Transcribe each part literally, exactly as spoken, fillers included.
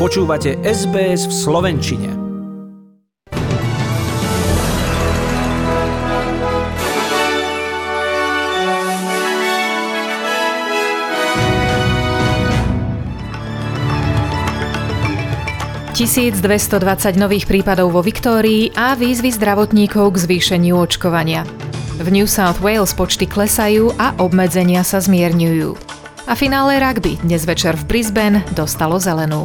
Počúvate es bé es v slovenčine. tisícdvestodvadsať nových prípadov vo Viktórii a výzvy zdravotníkov k zvýšeniu očkovania. V New South Wales počty klesajú a obmedzenia sa zmierňujú. A finále rugby dnes večer v Brisbane dostalo zelenú.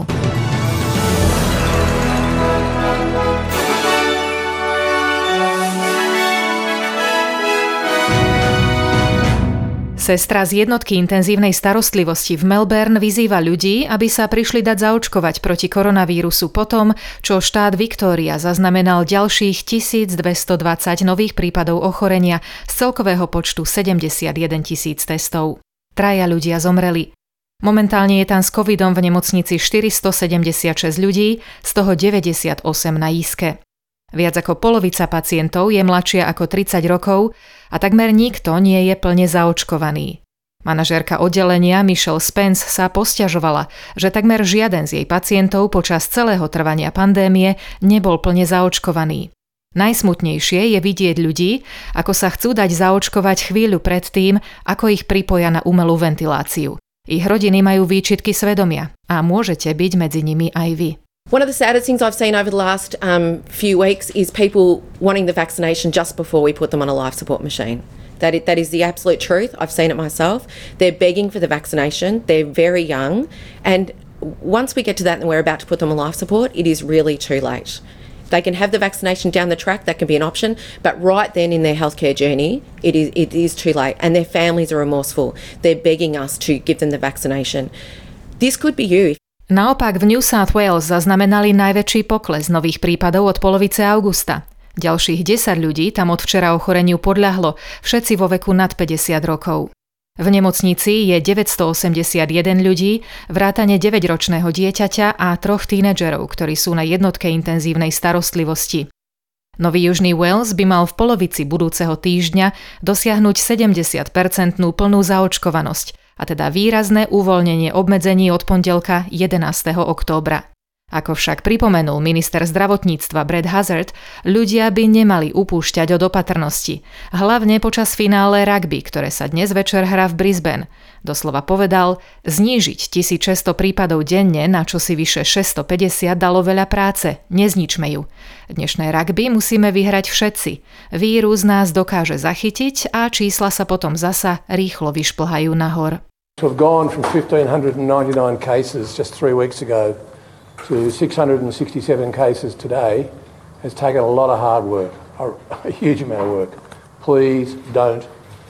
Sestra z jednotky intenzívnej starostlivosti v Melbourne vyzýva ľudí, aby sa prišli dať zaočkovať proti koronavírusu po tom, čo štát Viktória zaznamenal ďalších tisícdvestodvadsať nových prípadov ochorenia z celkového počtu sedemdesiatjeden tisíc testov. Traja ľudia zomreli. Momentálne je tam s covidom v nemocnici štyristosedemdesiatšesť ľudí, z toho deväťdesiatosem na jízke. Viac ako polovica pacientov je mladšia ako tridsať rokov a takmer nikto nie je plne zaočkovaný. Manažérka oddelenia Michelle Spence sa posťažovala, že takmer žiaden z jej pacientov počas celého trvania pandémie nebol plne zaočkovaný. Najsmutnejšie je vidieť ľudí, ako sa chcú dať zaočkovať chvíľu pred tým, ako ich pripoja na umelú ventiláciu. Ich rodiny majú výčitky svedomia a môžete byť medzi nimi aj vy. One of the saddest things I've seen over the last um, few weeks is people wanting the vaccination just before we put them on a life support machine. That is, that is the absolute truth. I've seen it myself. They're begging for the vaccination. They're very young. And once we get to that and we're about to put them on life support, it is really too late. They can have the vaccination down the track, that can be an option, but right then in their healthcare journey, it is, it is too late. And their families are remorseful. They're begging us to give them the vaccination. This could be you. Naopak v New South Wales zaznamenali najväčší pokles nových prípadov od polovice augusta. Ďalších desať ľudí tam od včera ochoreniu podľahlo, všetci vo veku nad päťdesiat rokov. V nemocnici je deväťstoosemdesiatjeden ľudí, vrátane deväťročného dieťaťa a troch tínedžerov, ktorí sú na jednotke intenzívnej starostlivosti. Nový Južný Wales by mal v polovici budúceho týždňa dosiahnuť sedemdesiatpercentnú plnú zaočkovanosť, a teda výrazné uvoľnenie obmedzení od pondelka jedenásteho októbra. Ako však pripomenul minister zdravotníctva Brad Hazzard, ľudia by nemali upúšťať od opatrnosti, hlavne počas finále rugby, ktoré sa dnes večer hrá v Brisbane. Doslova povedal, znížiť tisícšesťsto prípadov denne na čosi vyše šesťstopäťdesiat dalo veľa práce, nezničme ju. Dnešné rugby musíme vyhrať všetci. Vírus nás dokáže zachytiť a čísla sa potom zasa rýchlo vyšplhajú nahor. To have gone from fifteen ninety-nine cases just three weeks ago to six hundred sixty-seven cases today has taken a lot of hard work, a, a huge amount of work. Please don't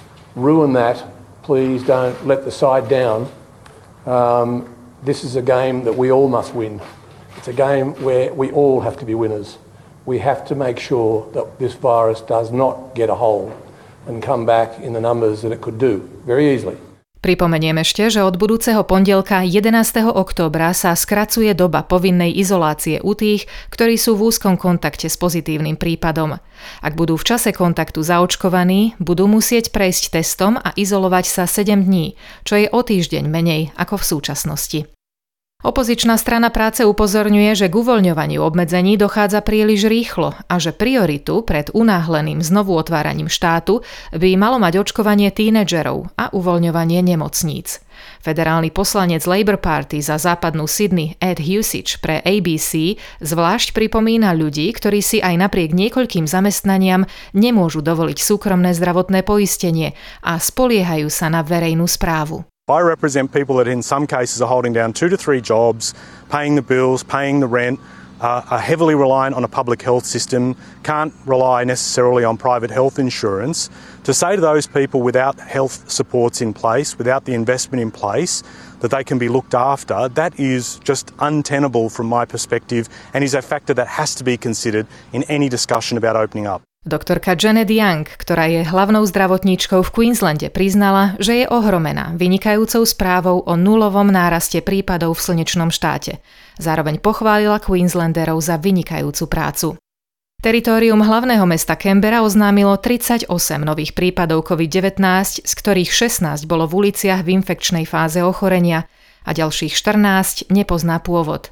ruin that. Please don't let the side down. Um, this is a game that we all must win. It's a game where we all have to be winners. We have to make sure that this virus does not get a hold and come back in the numbers that it could do very easily. Pripomeniem ešte, že od budúceho pondelka jedenásteho októbra sa skracuje doba povinnej izolácie u tých, ktorí sú v úzkom kontakte s pozitívnym prípadom. Ak budú v čase kontaktu zaočkovaní, budú musieť prejsť testom a izolovať sa sedem dní, čo je o týždeň menej ako v súčasnosti. Opozičná strana práce upozorňuje, že k uvoľňovaniu obmedzení dochádza príliš rýchlo a že prioritu pred unáhleným znovu otváraním štátu by malo mať očkovanie tínedžerov a uvoľňovanie nemocníc. Federálny poslanec Labour Party za západnú Sydney Ed Husic pre á bé cé zvlášť pripomína ľudí, ktorí si aj napriek niekoľkým zamestnaniam nemôžu dovoliť súkromné zdravotné poistenie a spoliehajú sa na verejnú správu. I represent people that in some cases are holding down two to three jobs, paying the bills, paying the rent, uh, are heavily reliant on a public health system, can't rely necessarily on private health insurance. To say to those people without health supports in place, without the investment in place, that they can be looked after, that is just untenable from my perspective and is a factor that has to be considered in any discussion about opening up. Doktorka Janet Young, ktorá je hlavnou zdravotníčkou v Queenslande, priznala, že je ohromená vynikajúcou správou o nulovom náraste prípadov v slnečnom štáte. Zároveň pochválila Queenslanderov za vynikajúcu prácu. Teritórium hlavného mesta Canberra oznámilo tridsaťosem nových prípadov covid devätnásť, z ktorých šestnásť bolo v uliciach v infekčnej fáze ochorenia a ďalších štrnásť nepozná pôvod.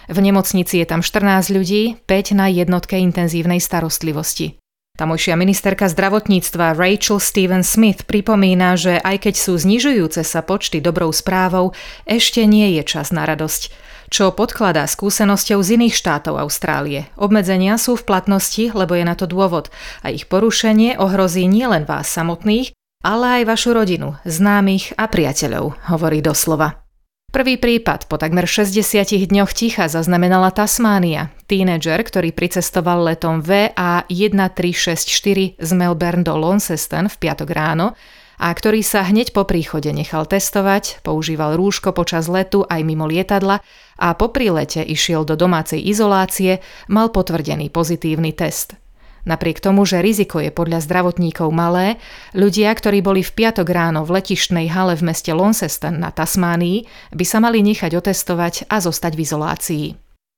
V nemocnici je tam štrnásť ľudí, päť na jednotke intenzívnej starostlivosti. Tamojšia ministerka zdravotníctva Rachel Stephen-Smith pripomína, že aj keď sú znižujúce sa počty dobrou správou, ešte nie je čas na radosť. Čo podkladá skúsenosťou z iných štátov Austrálie. Obmedzenia sú v platnosti, lebo je na to dôvod a ich porušenie ohrozí nielen vás samotných, ale aj vašu rodinu, známych a priateľov, hovorí doslova. Prvý prípad po takmer šesťdesiatich dňoch ticha zaznamenala Tasmánia. Tínedžer, ktorý pricestoval letom vé á jeden tri šesť štyri z Melbourne do Launceston v piatok ráno a ktorý sa hneď po príchode nechal testovať, používal rúško počas letu aj mimo lietadla a po prílete išiel do domácej izolácie, mal potvrdený pozitívny test. Napriek tomu, že riziko je podľa zdravotníkov malé, ľudia, ktorí boli v piatok ráno v letištnej hale v meste Launceston na Tasmánii, by sa mali nechať otestovať a zostať v izolácii.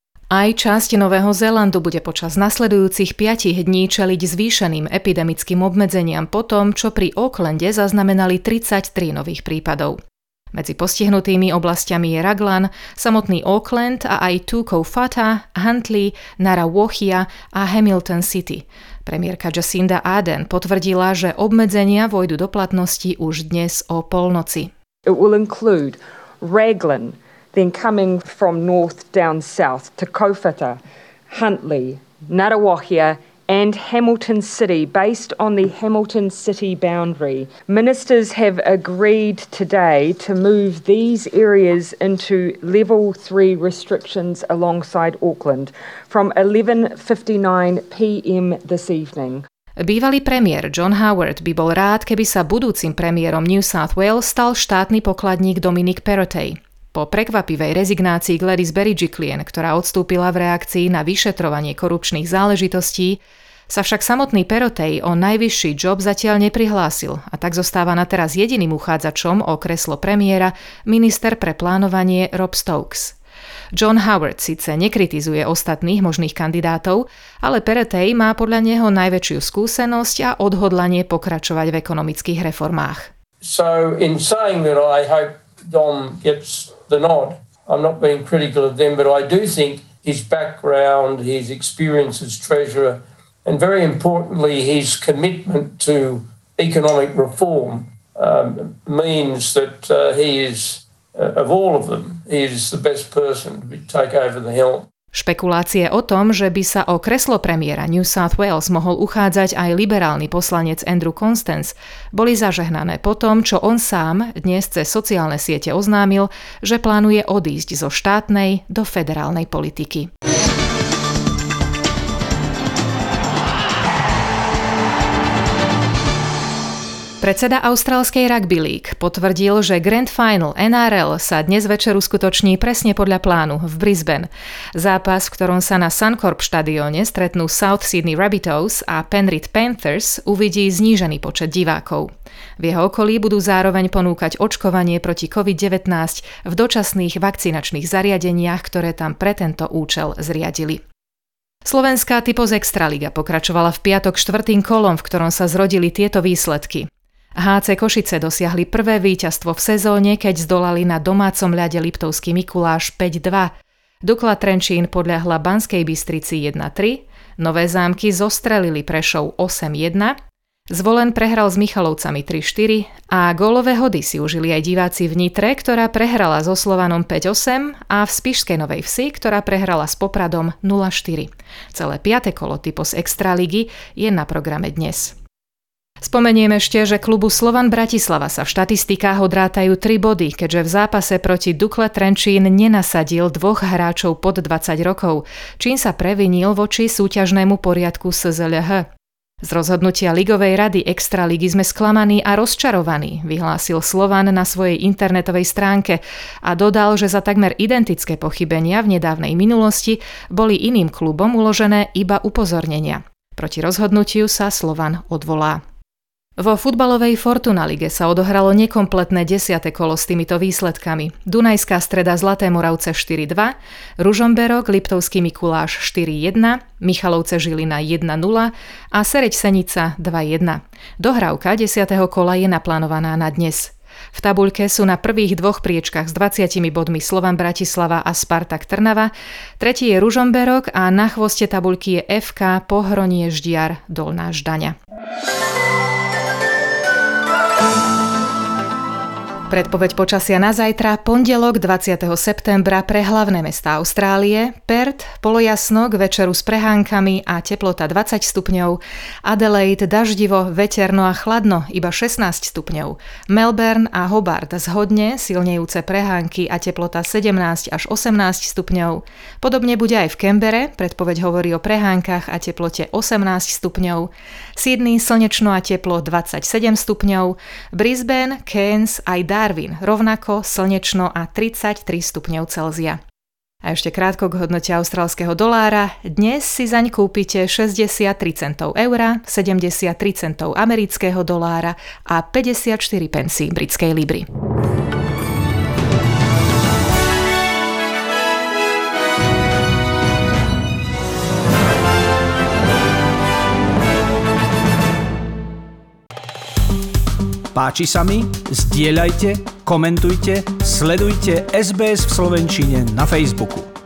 Aj časť Nového Zélandu bude počas nasledujúcich piatich dní čeliť zvýšeným epidemickým obmedzeniam po tom, čo pri Aucklande zaznamenali tridsaťtri nových prípadov. Medzi postihnutými oblastiami je Raglan, samotný Auckland a aj Tukau Fata, Huntly, Narrawohia a Hamilton City. Premiérka Jacinda Ardern potvrdila, že obmedzenia vojdu do platnosti už dnes o polnoci. It will include Raglan, then coming from north down south to Kaufata, Huntly, Narrawohia and Hamilton City, based on the Hamilton City boundary. Ministers have agreed today to move these areas into level three restrictions alongside Auckland from eleven fifty-nine p m this evening. Bývalý premiér John Howard by bol rád, keby sa budúcim premiérom New South Wales stal štátny pokladník Dominic Perrottet. Po prekvapivej rezignácii Gladys Berejiklian, ktorá odstúpila v reakcii na vyšetrovanie korupčných záležitostí, sa však samotný Perrottet o najvyšší job zatiaľ neprihlásil a tak zostáva na teraz jediným uchádzačom o kreslo premiéra minister pre plánovanie Rob Stokes. John Howard síce nekritizuje ostatných možných kandidátov, ale Perrottet má podľa neho najväčšiu skúsenosť a odhodlanie pokračovať v ekonomických reformách. So in saying that I hope Dom gets the nod, I'm not being critical of them, but I do think his background, his experience as treasurer, and very importantly, his commitment to economic reform um, means that uh, he is, uh, of all of them, he is the best person to take over the helm. Špekulácie o tom, že by sa o kreslo premiéra New South Wales mohol uchádzať aj liberálny poslanec Andrew Constance, boli zažehnané po tom, čo on sám dnes cez sociálne siete oznámil, že plánuje odísť zo štátnej do federálnej politiky. Predseda austrálskej Rugby League potvrdil, že Grand Final en á er el sa dnes večer uskutoční presne podľa plánu v Brisbane. Zápas, v ktorom sa na Suncorp štadióne stretnú South Sydney Rabbitohs a Penrith Panthers, uvidí znížený počet divákov. V jeho okolí budú zároveň ponúkať očkovanie proti covid devätnásť v dočasných vakcinačných zariadeniach, ktoré tam pre tento účel zriadili. Slovenská Typos Extraliga pokračovala v piatok štvrtým kolom, v ktorom sa zrodili tieto výsledky. há cé Košice dosiahli prvé víťazstvo v sezóne, keď zdolali na domácom ľade Liptovský Mikuláš päť dva. Dukla Trenčín podľahla Banskej Bystrici jeden tri, Nové Zámky zostrelili Prešov osem jedna, Zvolen prehral s Michalovcami tri štyri a gólové hody si užili aj diváci v Nitre, ktorá prehrala so Slovanom päť osem a v Spišskej Novej Vsi, ktorá prehrala s Popradom nula štyri. Celé piate kolo Typos Extraligy je na programe dnes. Spomeniem ešte, že klubu Slovan Bratislava sa v štatistikách odrátajú tri body, keďže v zápase proti Dukle Trenčín nenasadil dvoch hráčov pod dvadsať rokov, čím sa previnil voči súťažnému poriadku es zet el há. Z rozhodnutia Ligovej rady Extraligy sme sklamaní a rozčarovaní, vyhlásil Slovan na svojej internetovej stránke a dodal, že za takmer identické pochybenia v nedávnej minulosti boli iným klubom uložené iba upozornenia. Proti rozhodnutiu sa Slovan odvolá. Vo futbalovej Fortuna lige sa odohralo nekompletné desiate kolo s týmito výsledkami. Dunajská Streda Zlaté Moravce štyri dva, Ružomberok Liptovský Mikuláš štyri jedna, Michalovce Žilina jeden nula a Sereď Senica dva jedna. Dohrávka desiateho kola je naplánovaná na dnes. V tabuľke sú na prvých dvoch priečkach s dvadsiatimi bodmi Slovan Bratislava a Spartak Trnava, tretí je Ružomberok a na chvoste tabuľky je ef ká Pohronie Ždiar Dolná Ždaňa. Predpoveď počasia na zajtra, pondelok dvadsiateho septembra pre hlavné mestá Austrálie, Perth, polojasno k večeru s prehánkami a teplota dvadsať stupňov, Adelaide daždivo, veterno a chladno, iba šestnásť stupňov, Melbourne a Hobart zhodne, silnejúce prehánky a teplota sedemnásť až osemnásť stupňov. Podobne bude aj v Canbere, predpoveď hovorí o prehánkach a teplote osemnásť stupňov, Sydney slnečno a teplo dvadsaťsedem stupňov, Brisbane, Cairns aj Darwin rovnako slnečno a tridsaťtri stupňov Celzia. A ešte krátko k hodnote austrálskeho dolára. Dnes si zaň kúpite šesťdesiattri centov eura, sedemdesiattri centov amerického dolára a päťdesiatštyri pencí britskej libry. Páči sa mi? Zdieľajte, komentujte, sledujte es bé es v slovenčine na Facebooku.